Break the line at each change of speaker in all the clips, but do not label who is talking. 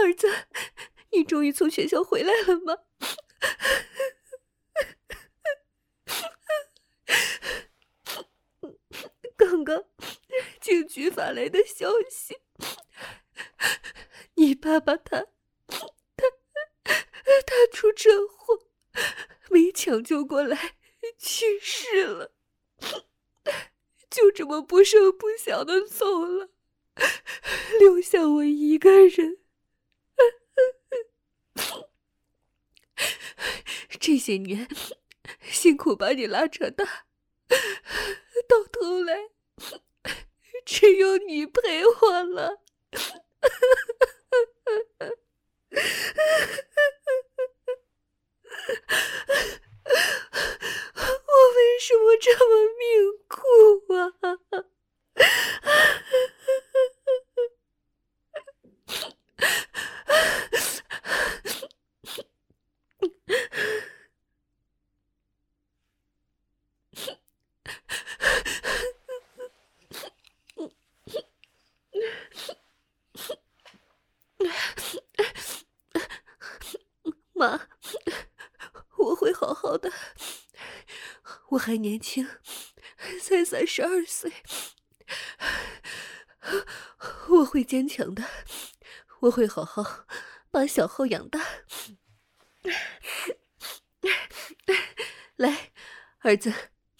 儿子，你终于从学校回来了吗？刚刚警局发来的消息，你爸爸他出车祸，没抢救过来，去世了，就这么不声不响的走了，留下我一个人。这些年辛苦把你拉扯大，到头来只有你陪我了。我为什么这么命苦啊？妈，我会好好的。我还年轻，才32岁，我会坚强的，我会好好把小浩养大。来，儿子，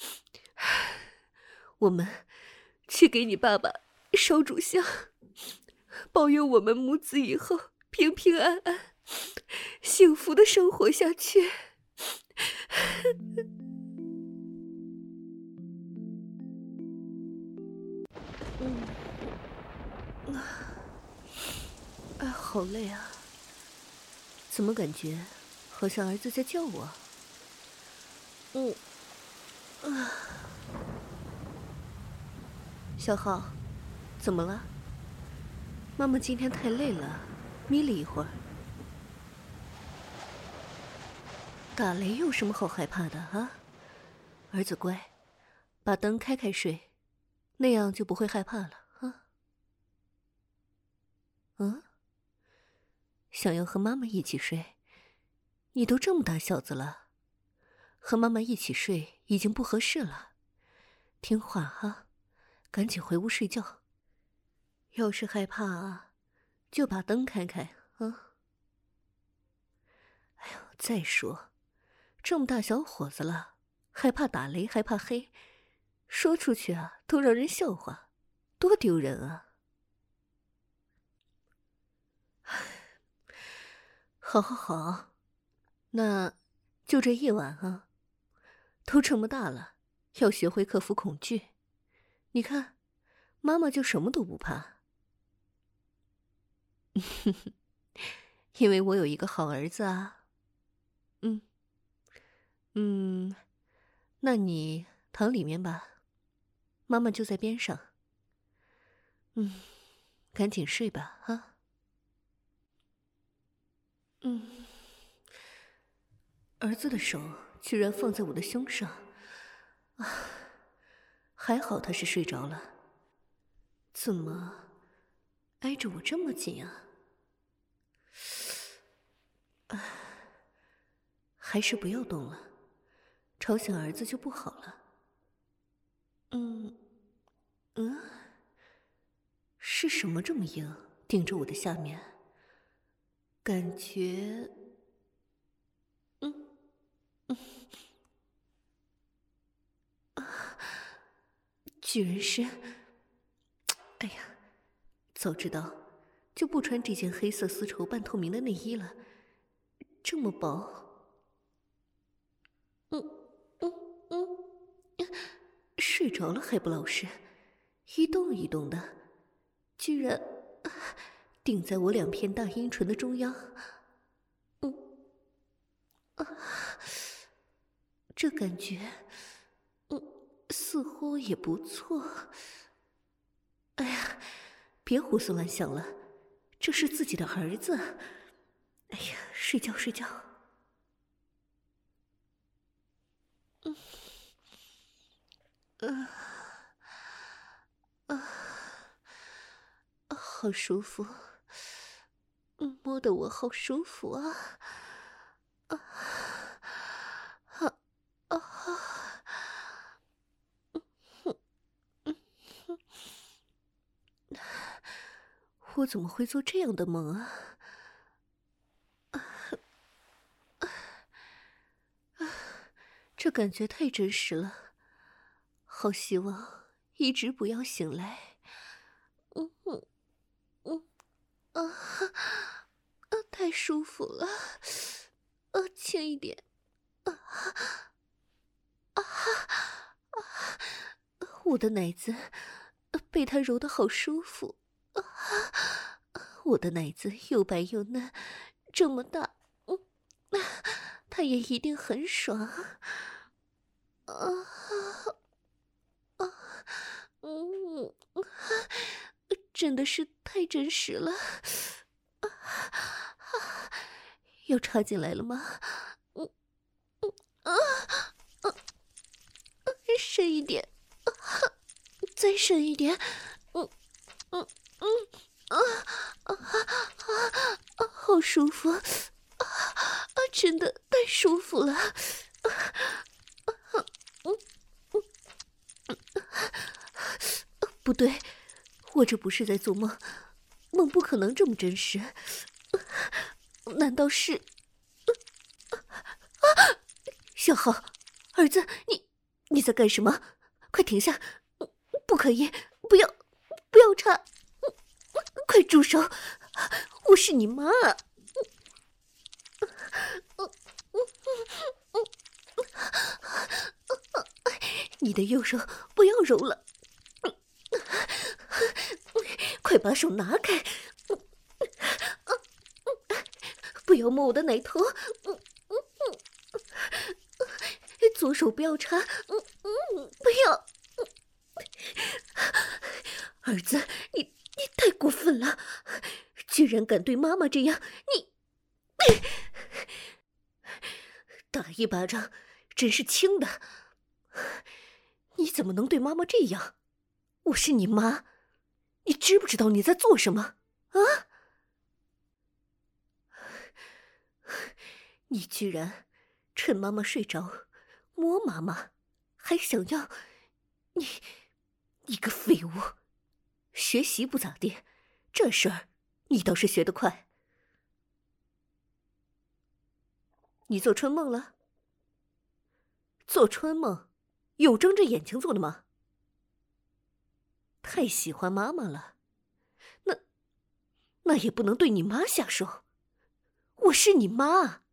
我们去给你爸爸烧炷香，保佑我们母子以后平平安安、幸福的生活下去。好累啊，怎么感觉好像儿子在叫我？小浩，怎么了？妈妈今天太累了，眯了一会儿。打雷有什么好害怕的啊？儿子乖，把灯开开睡，那样就不会害怕了啊。想要和妈妈一起睡？你都这么大小子了，和妈妈一起睡已经不合适了。听话啊，赶紧回屋睡觉。要是害怕啊，就把灯开开啊。哎呦，再说，这么大小伙子了，还怕打雷，还怕黑，说出去啊都让人笑话，多丢人啊！好好好，那就这一晚啊。都这么大了，要学会克服恐惧。你看，妈妈就什么都不怕。因为我有一个好儿子啊。那你躺里面吧，妈妈就在边上。赶紧睡吧啊。儿子的手居然放在我的胸上，啊，还好他是睡着了。怎么挨着我这么紧啊？还是不要动了，吵醒儿子就不好了。是什么这么硬，顶着我的下面？感觉，居然是，哎呀，早知道就不穿这件黑色丝绸半透明的内衣了，这么薄。睡着了还不老实，一动一动的，居然顶在我2片大阴唇的中央。这感觉，似乎也不错。哎呀，别胡思乱想了，这是自己的儿子。哎呀，睡觉睡觉。好舒服。摸摸得我好舒服啊！我怎么会做这样的梦啊？这感觉太真实了，好希望一直不要醒来。太舒服了，轻一点。我的奶子被他揉得好舒服。我的奶子又白又嫩，这么大，他也一定很爽。真的是太真实了。要插进来了吗？深一点，再深一点。好舒服，真的太舒服了。不对，我这不是在做梦，梦不可能这么真实。难道是？小豪，儿子，你在干什么？快停下！不可以，不要插！快住手！我是你妈！你的右手不要揉了，快把手拿开！不要摸我的奶头！左手不要插！不要！儿子，你太过分了，居然敢对妈妈这样！你打一巴掌真是轻的，你怎么能对妈妈这样？我是你妈，你知不知道你在做什么啊？你居然趁妈妈睡着摸妈妈，还想要你个废物！学习不咋地，这事儿你倒是学得快。你做春梦了？做春梦有睁着眼睛做的吗？太喜欢妈妈了，那也不能对你妈下手，我是你妈。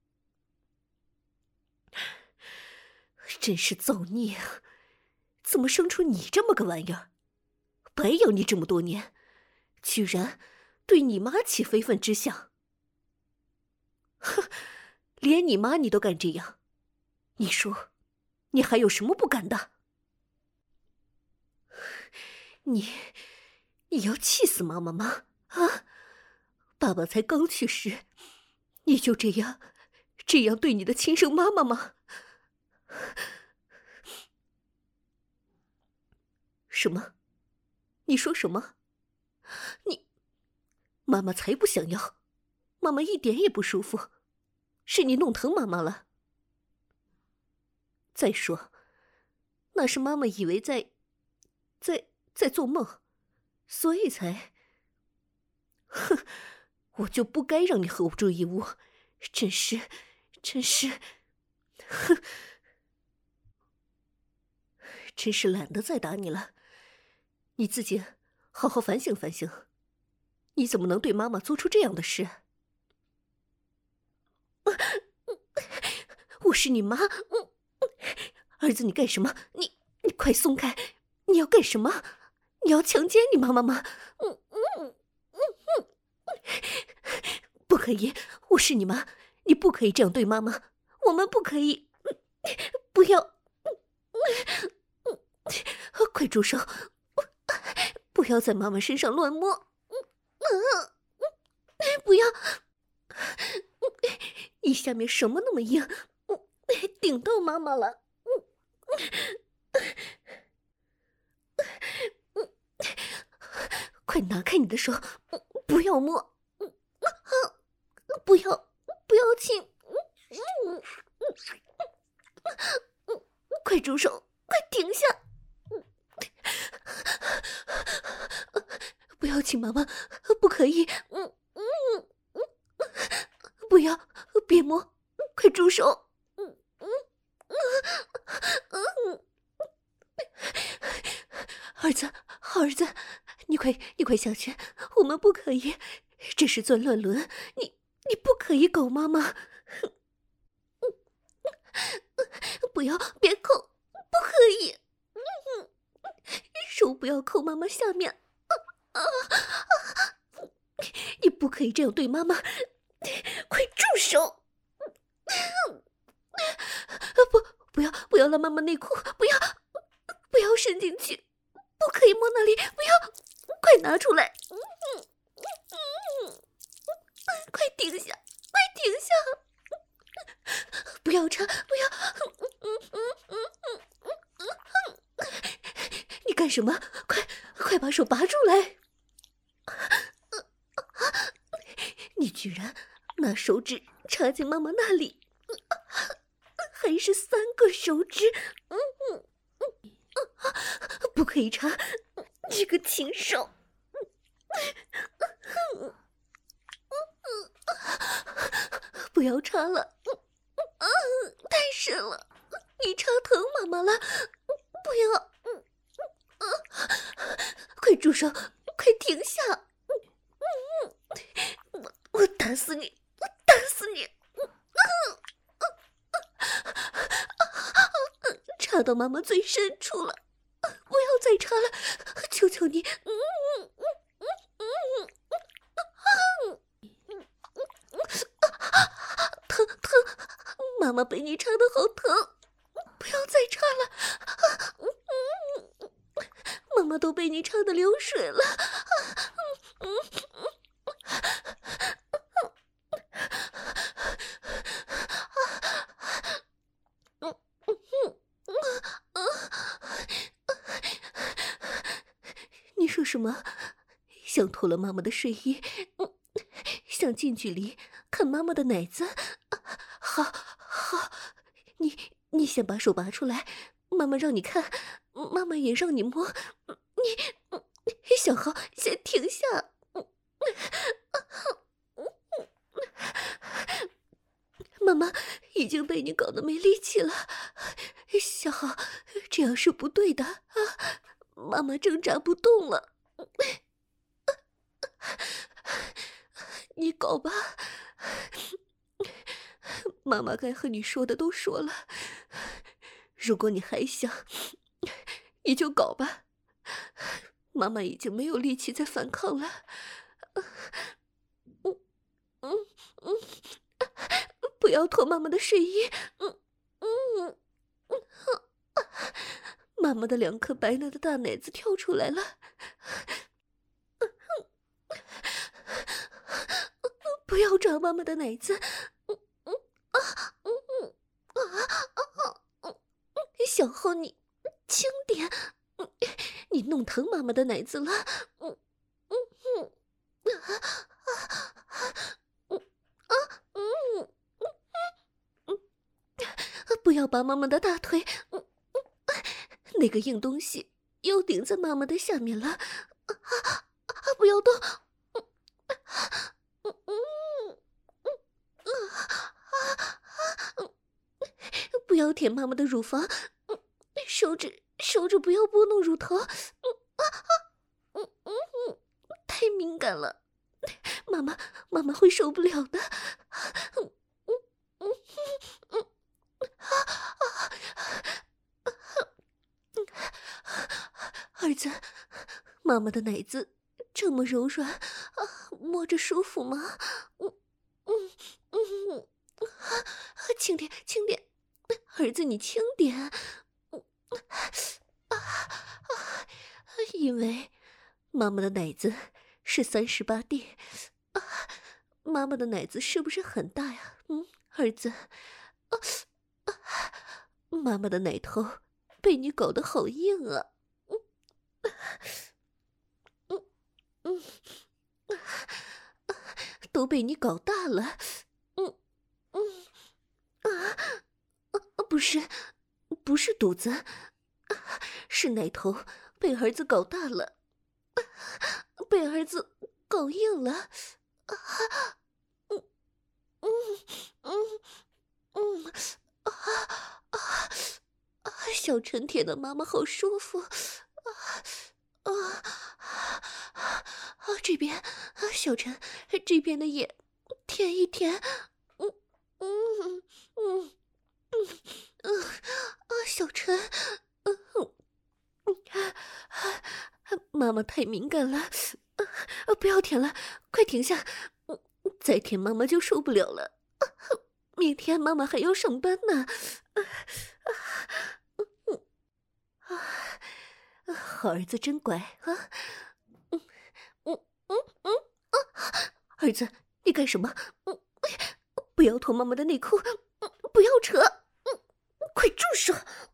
真是造孽啊！怎么生出你这么个玩意儿？白养你这么多年，居然对你妈起非分之想。哼，连你妈你都敢这样，你说你还有什么不敢的？你要气死妈妈吗？啊！爸爸才刚去世，你就这样对你的亲生妈妈吗？什么？你说什么？妈妈才不想要，妈妈一点也不舒服，是你弄疼妈妈了。再说，那是妈妈以为在做梦，所以才……哼，我就不该让你和我住一屋，真是，哼，真是懒得再打你了。你自己好好反省反省，你怎么能对妈妈做出这样的事？我是你妈，儿子，你干什么？你快松开！你要干什么？你要强奸你妈妈吗？不可以！我是你妈，你不可以这样对妈妈，我们不可以！不要！快住手！不要在妈妈身上乱摸！不要！你下面什么那么硬？顶到妈妈了！快拿开你的手，不要摸！ 不要，不要亲！快住手！快停下！不要亲妈妈，不可以！不要，别摸！快住手！儿子，好儿子，你快下去！我们不可以，这是钻乱伦，你不可以狗妈妈！不要，别扣，不可以！手不要扣妈妈下面！你不可以这样对妈妈！快住手！不要拉妈妈内裤！不要伸进去！不可以摸那里！不要！快拿出来！快停下！快停下！不要插！不要！你干什么？快把手拔出来！你居然拿手指插进妈妈那里，还是3个手指！不可以插！这个禽兽！不要插了！太深了，你插疼妈妈了！不要！快住手！快停下！我打死你！我打死你！插到妈妈最深处了，不要再插了，求求你！疼！妈妈被你插的好疼，不要再插了！妈妈都被你插的流水了！你说什么？想脱了妈妈的睡衣？想近距离看妈妈的奶子？好，你先把手拔出来，妈妈让你看，妈妈也让你摸。你小豪，先停下！妈妈已经被你搞得没力气了，小豪，这样是不对的啊！妈妈挣扎不动了，你搞吧。妈妈该和你说的都说了，如果你还想，你就搞吧。妈妈已经没有力气再反抗了。不要脱妈妈的睡衣。妈妈的2颗白嫩的大奶子跳出来了。不要抓妈妈的奶子。小后你轻点，你弄疼妈妈的奶子了。不要把妈妈的大腿，那个硬东西又顶在妈妈的下面了。不要动。不要舔妈妈的乳房，手指不要拨弄乳头，太敏感了，妈妈会受不了的。儿子，妈妈的奶子这么柔软，摸着舒服吗？轻点，轻点，儿子你轻点。因为妈妈的奶子是38D，妈妈的奶子是不是很大呀？儿子，妈妈的奶头被你搞得好硬啊！ 都被你搞大了。不是肚子，是奶头被儿子搞大了，被儿子搞硬了。小陈舔的妈妈好舒服。这边小陈这边的也舔一舔。小陈，妈妈太敏感了，不要舔了，快停下，再舔妈妈就受不了了。明天妈妈还要上班呢。好儿子真乖啊。儿子，你干什么？不要脱妈妈的内裤，不要扯，快住手！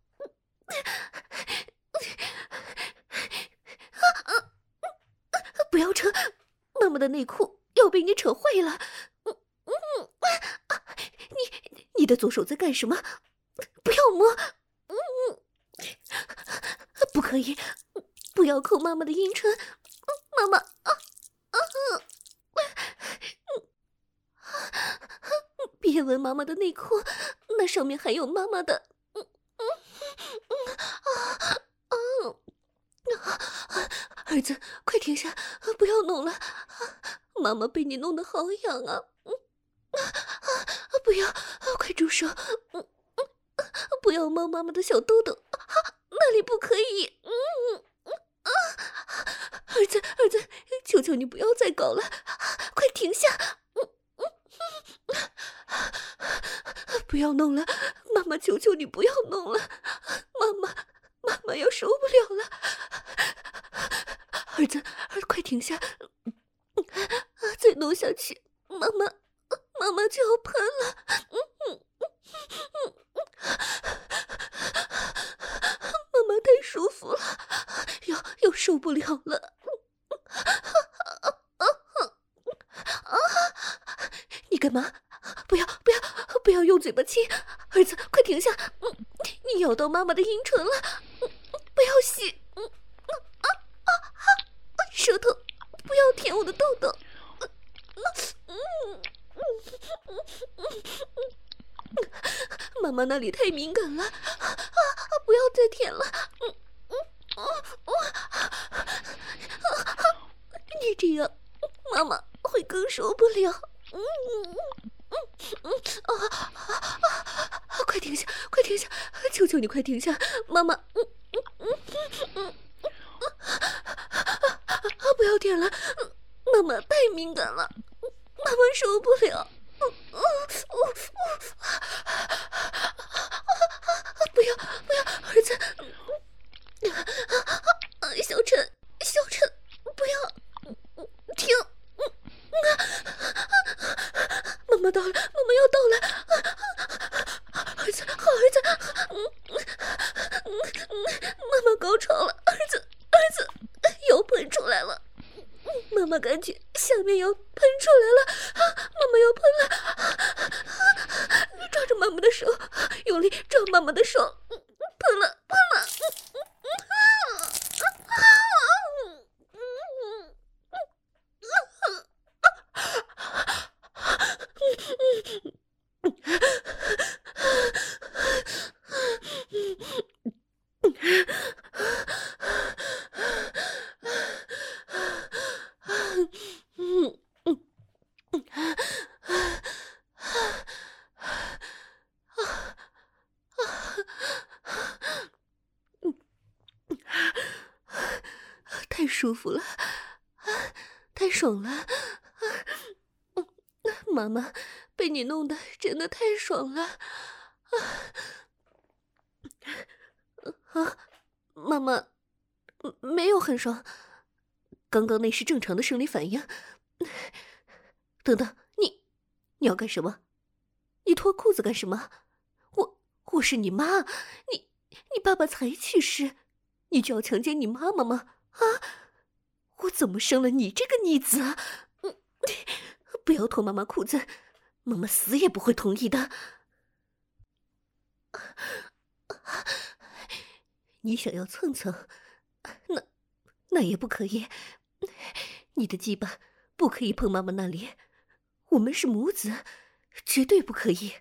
不要扯，妈妈的内裤要被你扯坏了。你的左手在干什么？不要摸！不可以，不要抠妈妈的阴唇，妈妈！别闻妈妈的内裤，那上面还有妈妈的。儿子，快停下，不要弄了，妈妈被你弄得好痒啊！不要，快住手！不要摸妈妈的小兜兜，那里不可以。儿子，求求你不要再搞了，快停下！不要弄了，妈妈求求你不要弄了，妈妈要受不了了。儿子，快停下！再弄下去，妈妈就要喷了。妈妈太舒服了，要受不了了。你干嘛？不要用嘴巴亲！儿子，快停下！你咬到妈妈的阴唇了，不要吸！舌头，不要舔我的痘痘！妈妈那里太敏感了，不要再舔了！你这样，妈妈会更受不了。快停下！求求你快停下！妈妈，不要舔了，妈妈太敏感了，妈妈受不了。不要，儿子，小陈，不要停！妈妈到了，妈妈要到了！儿子，好儿子，妈妈高潮了，儿子要喷出来了，妈妈感觉下面要喷出来了，妈妈要喷了，抓住妈妈的手，用力抓妈妈的手，喷了！太舒服了，太爽了！妈妈被你弄得真的太爽了！妈妈没有很爽，刚刚那是正常的生理反应。等等，你要干什么？你脱裤子干什么？我是你妈，你爸爸才去世，你就要强奸你妈妈吗？我怎么生了你这个逆子啊？ 不要脱妈妈裤子，妈妈死也不会同意的。你想要蹭蹭，那也不可以。你的鸡巴不可以碰妈妈那里，我们是母子，绝对不可以。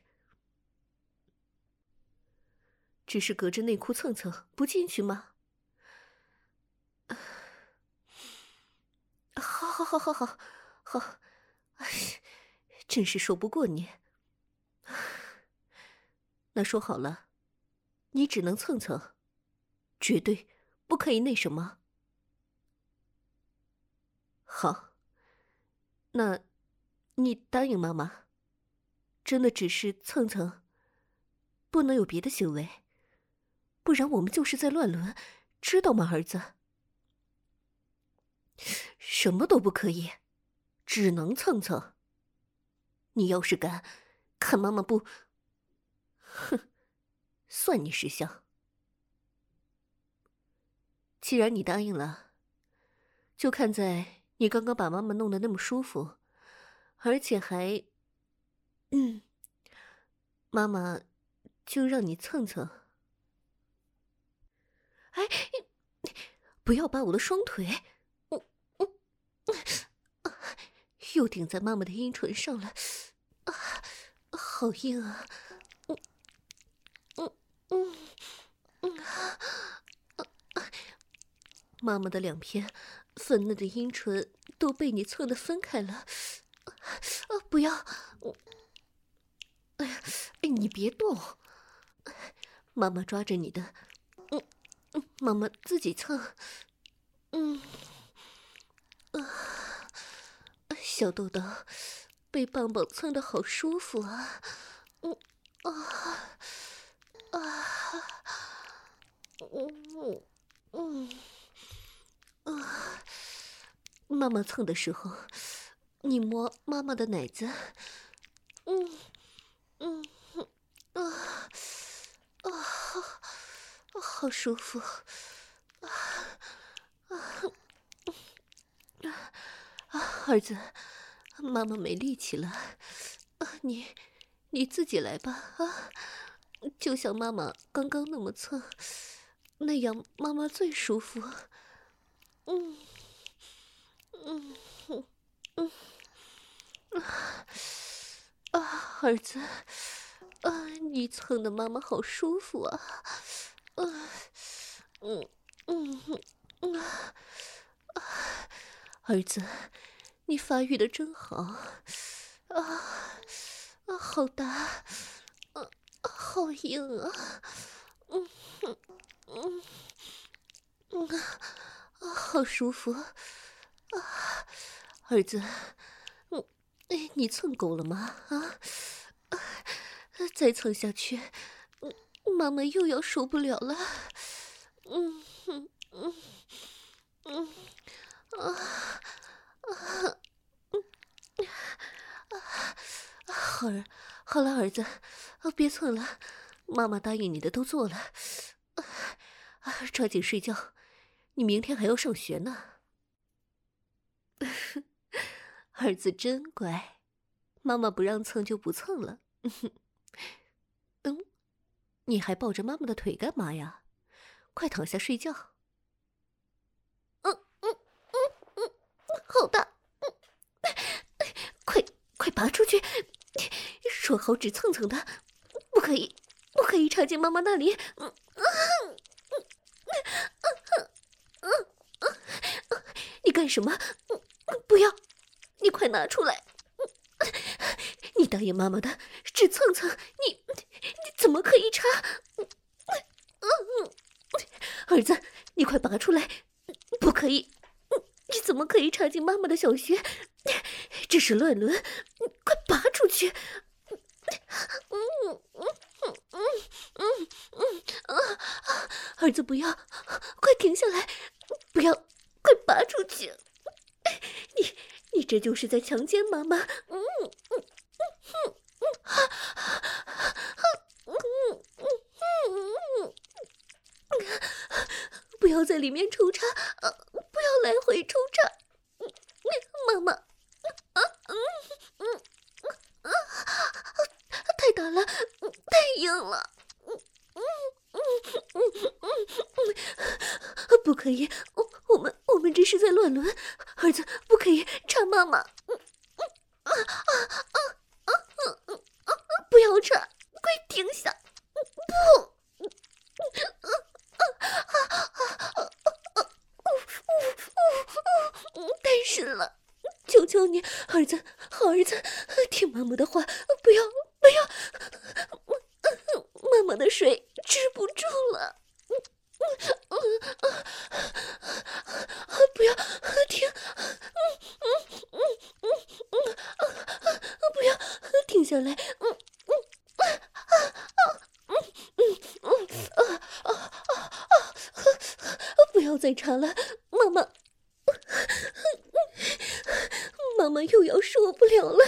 只是隔着内裤蹭蹭，不进去吗？好，真是说不过你。那说好了，你只能蹭蹭，绝对不可以那什么。好，那你答应妈妈，真的只是蹭蹭，不能有别的行为，不然我们就是在乱伦，知道吗，儿子？什么都不可以，只能蹭蹭。你要是敢看妈妈不，哼，算你识相。既然你答应了，就看在你刚刚把妈妈弄得那么舒服，而且还，妈妈就让你蹭蹭。哎，不要把我的双腿，又顶在妈妈的阴唇上了，好硬啊！妈妈的两片粉嫩的阴唇都被你蹭得分开了，不要！哎呀，你别动，妈妈抓着你的，妈妈自己蹭，小豆豆被棒棒蹭得好舒服啊！妈妈蹭的时候，你摸妈妈的奶子，好舒服。儿子，妈妈没力气了，你自己来吧啊！就像妈妈刚刚那么蹭，那样妈妈最舒服。儿子，你蹭的妈妈好舒服啊！儿子，你发育的真好，好大，好硬啊，好舒服，儿子，你蹭够了吗？啊，再蹭下去，妈妈又要受不了了。好了，儿子，别蹭了，妈妈答应你的都做了，抓紧睡觉，你明天还要上学呢。儿子真乖，妈妈不让蹭就不蹭了。你还抱着妈妈的腿干嘛呀？快躺下睡觉。好大，快拔出去！说好只蹭蹭的，不可以插进妈妈那里。你干什么？不要！你快拿出来！你答应妈妈的，只蹭蹭，你怎么可以插？儿子，你快拔出来！不可以！你怎么可以插进妈妈的小穴？这是乱伦！快拔出去！儿子，不要！快停下来！不要！快拔出去！你这就是在强奸妈妈！不要在里面抽插，不要来回抽插，妈妈， 硬了。不可以，我们这是在乱伦，儿子不可以插妈妈。不要插，快停下！不！太深了，求求你，儿子，好儿子，听妈妈的话，不要，妈妈的水止不住了。不要停，不要停下来，不要再插了，妈妈又要受不了了。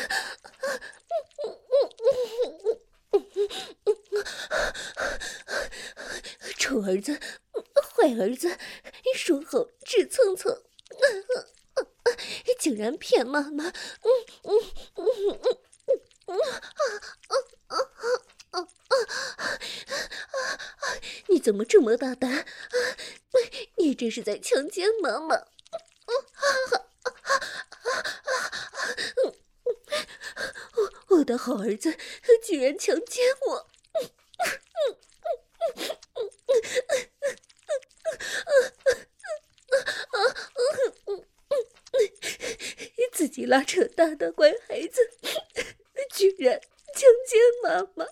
臭儿子，坏儿子，说好直蹭蹭，竟然骗妈妈！你怎么这么大胆？你这是在强奸妈妈！我的好儿子居然强奸我！自己拉扯大的乖孩子，居然强奸妈妈！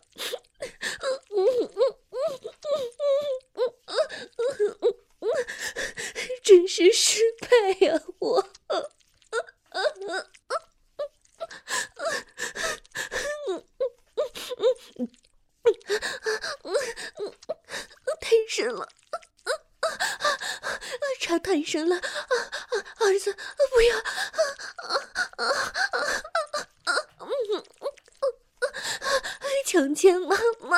真是失败呀！我。太深了，插太深了，儿子不要！强奸妈妈！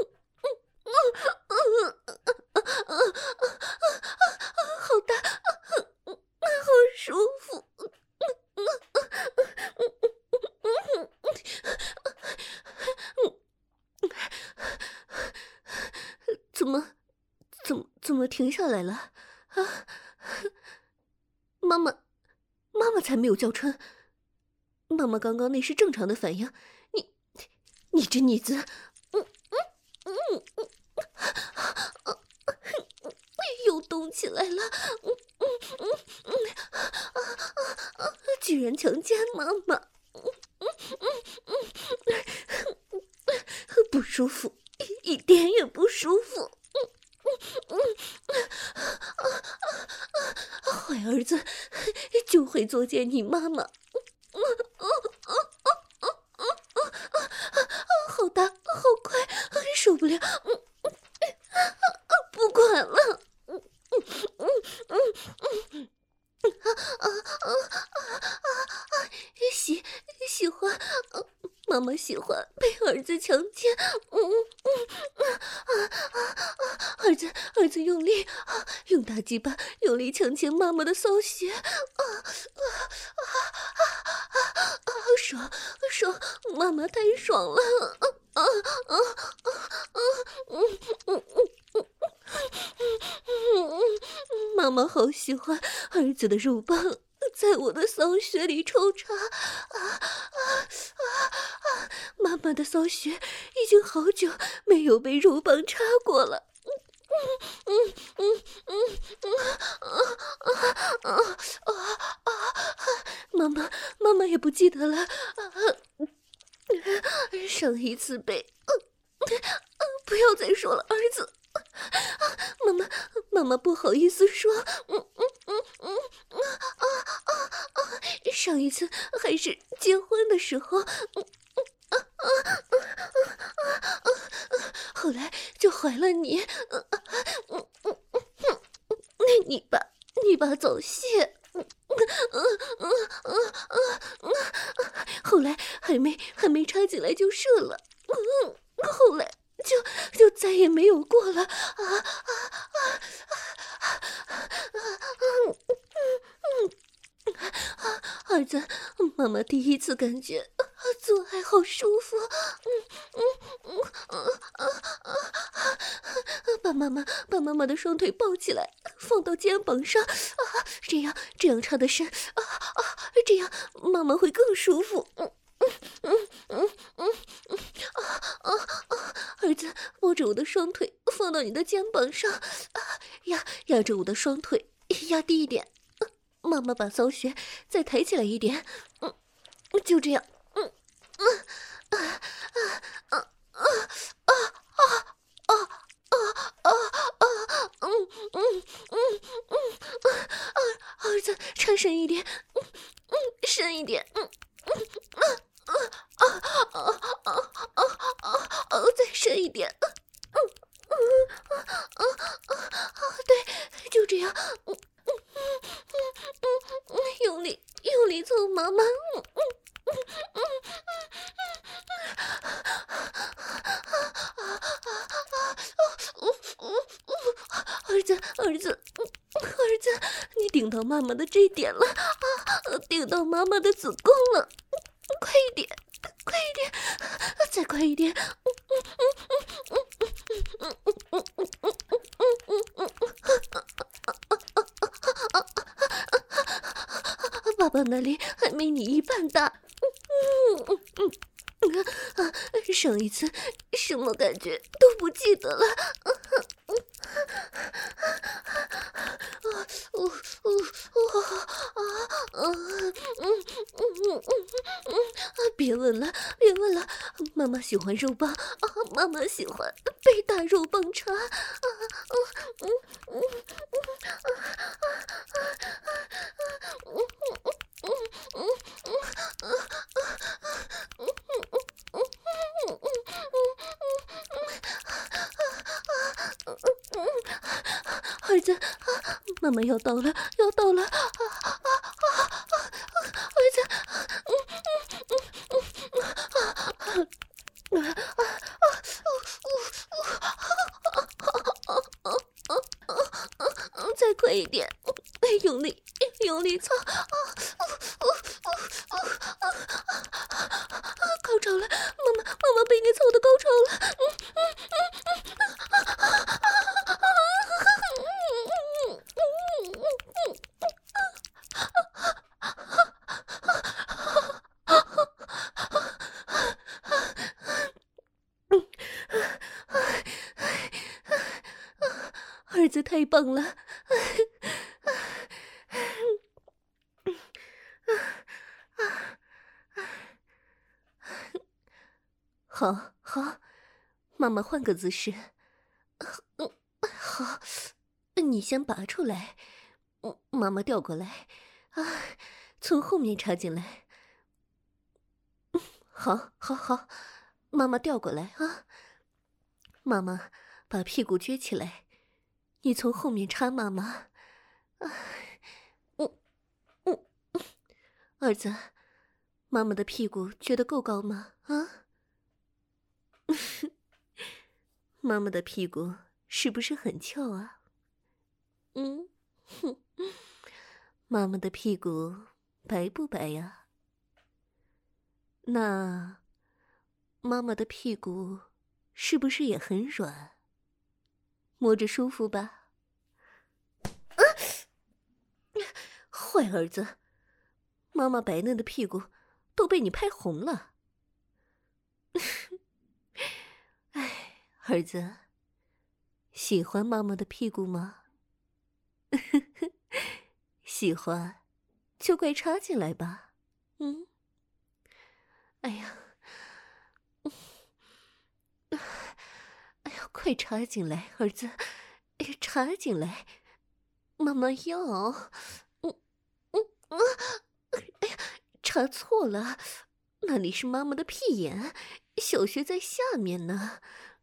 好大，好舒服！怎么停下来了？啊，妈妈才没有叫春，妈妈刚刚那是正常的反应。你这逆子！又动起来了！居然强奸妈妈！不舒服，一点也不舒服！坏儿子，就会作践你妈妈！好大，好快，受不了！不管了！喜欢，妈妈喜欢被儿子强奸。儿子用力，用大鸡巴用力强奸妈妈的骚穴。爽，妈妈太爽了！妈妈好喜欢儿子的乳棒在我的骚穴里抽插。妈妈的骚穴已经好久没有被乳棒插过了。妈妈也不记得了。上一次被……不要再说了，儿子。妈妈不好意思说。上一次还是结婚的时候。后来就怀了你。你把早泄。后来还没插进来就射了。后来就再也没有过了。儿子，妈妈第一次感觉做爱好舒服，把妈妈的双腿抱起来，放到肩膀上，这样插得深，这样妈妈会更舒服。儿子，抱着我的双腿放到你的肩膀上，压着我的双腿，压低一点，妈妈把骚穴再抬起来一点，就这样，儿子，插深一点，深一点，再深一点，对，就这样，用力凑妈妈，儿子，你顶到妈妈的这点了，顶到妈妈的子宫了，快一点，再快一点，爸爸那里还没你一半大，上一次什么感觉都不记得了，别问了，妈妈喜欢肉棒，妈妈喜欢被大肉棒插，儿子，妈妈要到了，儿子，再快一点，用力操，高潮了，妈妈被你操的高潮了，儿子太棒了，好，妈妈换个姿势，好，你先拔出来，妈妈调过来，从后面插进来，好，妈妈调过来啊，妈妈把屁股撅起来，你从后面插妈妈，儿子，妈妈的屁股觉得够高吗？妈妈的屁股是不是很翘啊？妈妈的屁股白不白呀？那妈妈的屁股是不是也很软？摸着舒服吧？坏儿子，妈妈白嫩的屁股都被你拍红了。哎，儿子，喜欢妈妈的屁股吗？喜欢，就快插进来吧。哎呀，快插进来，儿子，插进来，妈妈要。哎呀，插错了，那里是妈妈的屁眼，小穴在下面呢。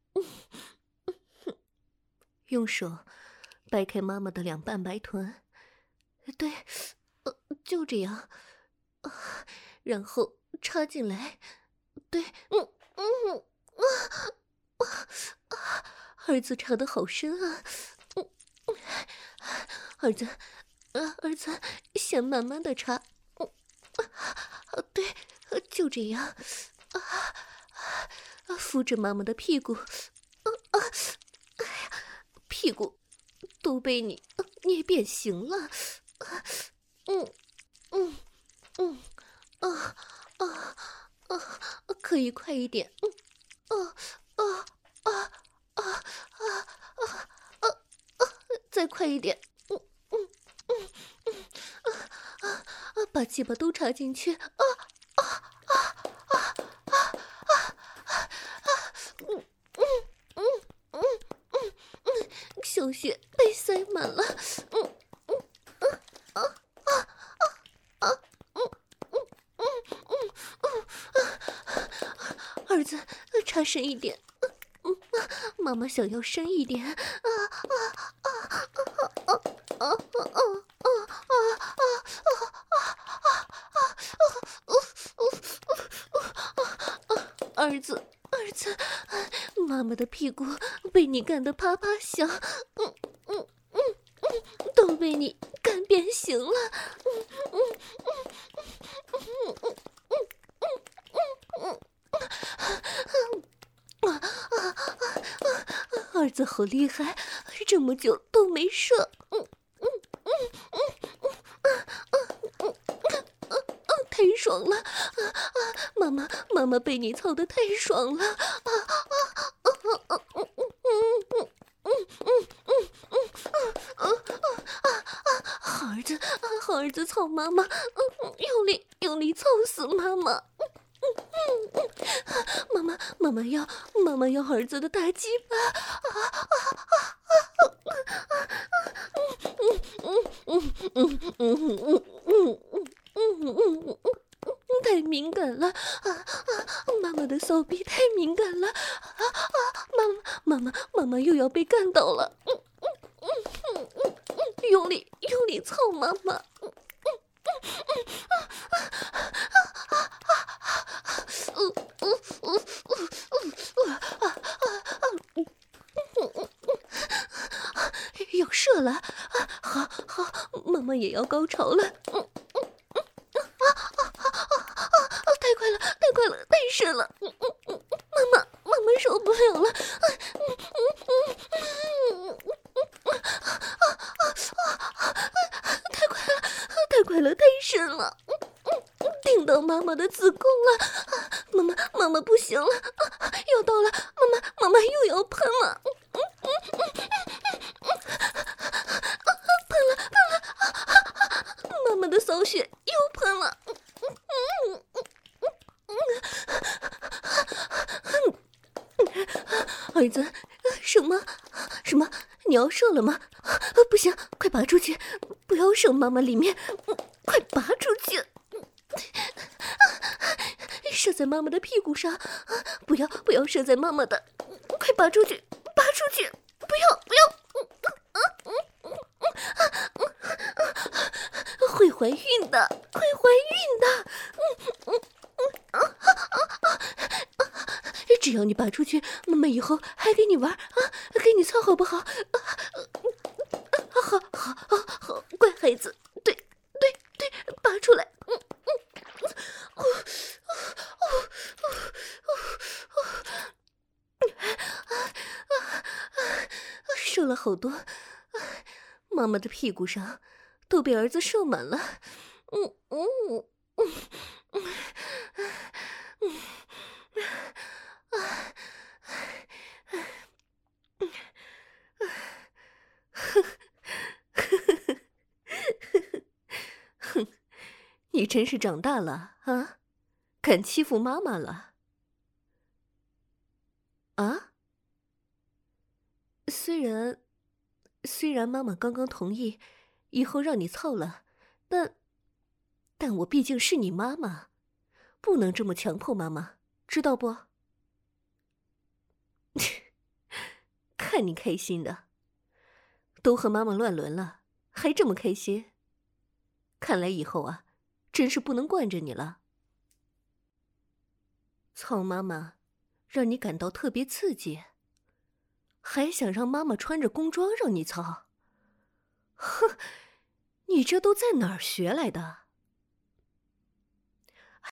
用手掰开妈妈的两半白臀，对，就这样，然后插进来，对，儿子插得好深啊，儿子，先慢慢的插，对， 就这样，扶着妈妈的屁股，哎呀，屁股都被你捏变形了，可以快一点，再快一点，把鸡巴都插进去，小穴被塞满了，儿子，插深一点，妈妈想要深一点，儿子，妈妈的屁股被你干得啪啪响，都被你干变形了，儿子好厉害，这么久都没射，太爽了，妈妈被你操得太爽了，好儿子操妈妈，用力操死妈妈，妈妈要儿子的大鸡巴，太敏感了，妈妈的骚逼太敏感了，妈妈又要被干倒了，用力操妈妈，要射了，好，妈妈也要高潮了，太快了，太深了，妈妈受不了了，太快了，太深了，顶到妈妈的子宫了，妈妈不行了，要到了，妈妈又要喷了，喷了，妈妈的骚血又喷了，儿子，什么？你要射了吗？不行，快拔出去，不要射妈妈里面，快拔出去！射在妈妈的屁股上，不要射在妈妈的，快拔出去，不要！会怀孕的，只要你拔出去，妈妈以后还给你玩给你操好不好？好，乖孩子，对，拔出来，射了好多，妈妈的屁股上都被儿子射满了，你真是长大了啊，敢欺负妈妈了啊？虽然妈妈刚刚同意以后让你操了，但我毕竟是你妈妈，不能这么强迫妈妈，知道不？看你开心的，都和妈妈乱伦了，还这么开心？看来以后啊，真是不能惯着你了。操妈妈，让你感到特别刺激，还想让妈妈穿着工装让你操？哼，你这都在哪儿学来的？